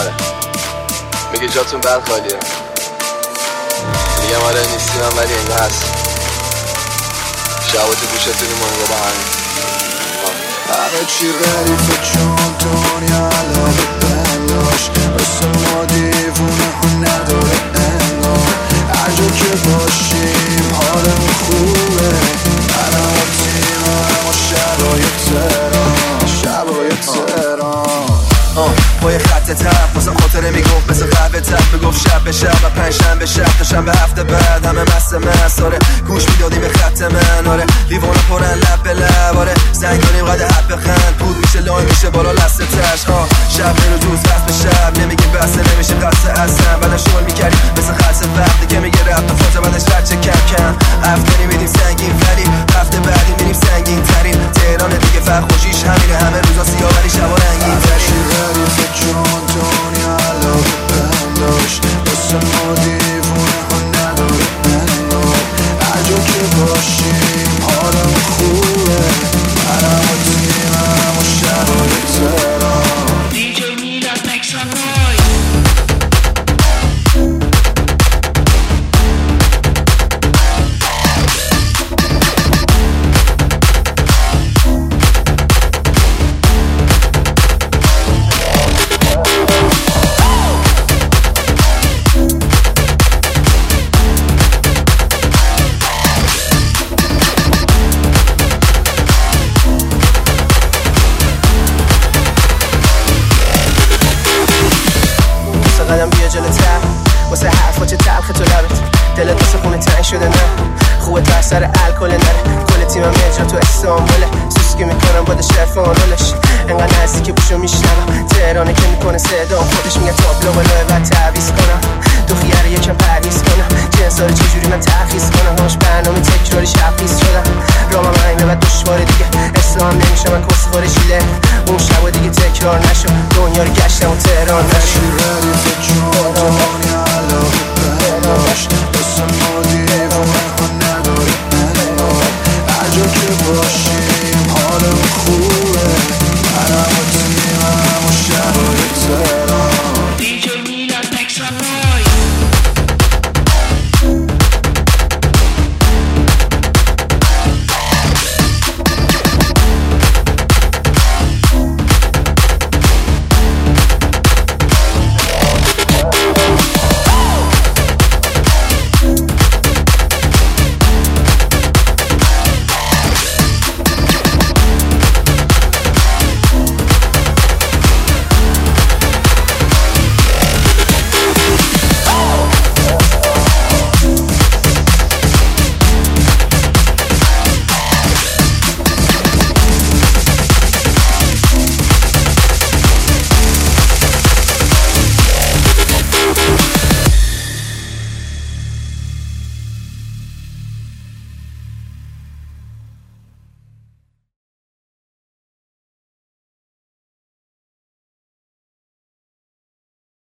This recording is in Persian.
آره میگه جاتون بر خالیه، میگم آره نیستیم هم ولی انگاه هست. شبا تو گوشتونی مونگه با همین همه چی غریفه چون دنیا علاقه بنداش مثل ما دیوونه ها نداره انگار هر جا که باشیم حالمون خوبه منم و تیمم و شبای تهران با یه خط تب واسه خاطره میگفت مثل قهوه تب میگفت شب به شب و پنجشنبه شب تا شنبه هفته بعد همه مست آره گوش میدادیم به خط من آره لیوانا پرن لب به لب آره زنگ کنیم قد حب بخند پود میشه لای میشه بالا لسته تش شب میرو روز قصد به شب نمیگیم بسته نمیشه قصد اصلا بعد شغل میکردیم مثل خلص وقتی که میگه رب تا فازه بعدش رچه کم کم هفته میدیم سنگین ولی هفته بعدی میریم سنگین ترین تهران دیگه فرق خوشیش همینه همه روزا سیاه ولی شبا رنگین ترین چون دنیا علاقه بنداش مثل ما دیوونه ها نداره انگار هر جا که باشیم حالم خوبه منم و تیمم و شبای تهران DJ Milad make some noise. قدم بیا جلوتر واسه حرفا چه تلخ تو لبت دلت واسه خونه تنگ شده نه خوبه تو اثر الکل نره کل تیمم اجرا تو استانبوله سوسکی میکنم با شرفان رولش انقدر نزدیک بوشو میشنم تهرانه که میکنه صدام خودش میگه تابلو بالای بعد تعویض کنم تو خیاره یکم پرهیز کنم جنسا رو چجوری من ترخیص کنم همش برنامه تکراری شبخیز شدم رامم همینه بعد